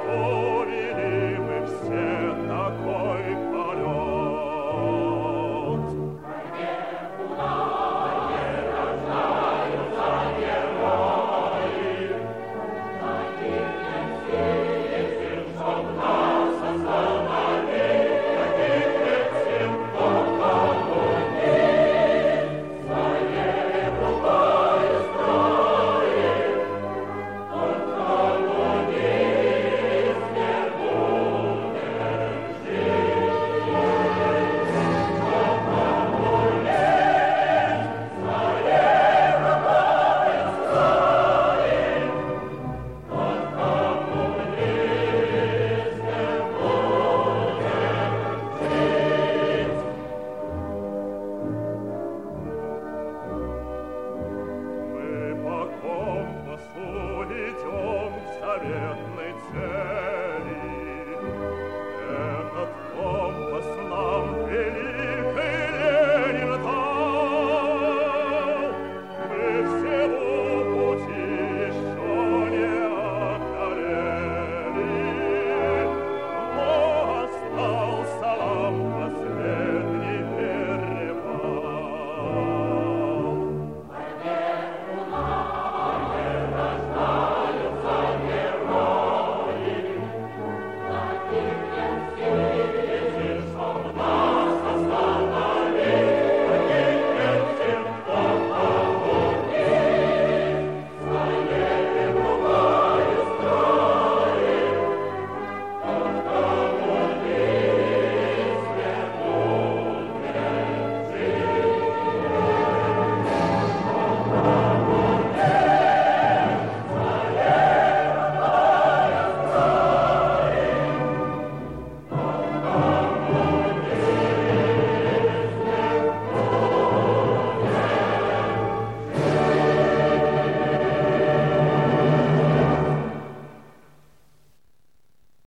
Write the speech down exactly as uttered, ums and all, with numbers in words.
готовили мы все такой полет. Войне куда не рождаются герои, погибнет сил, чтоб нас остановить, погибнет сил, кто коммунист, своей рукой строит, он коммунист не будет жить. Кто коммунист, своей рукой строит, он коммунист не будет жить. Мы по компасу идем к заветной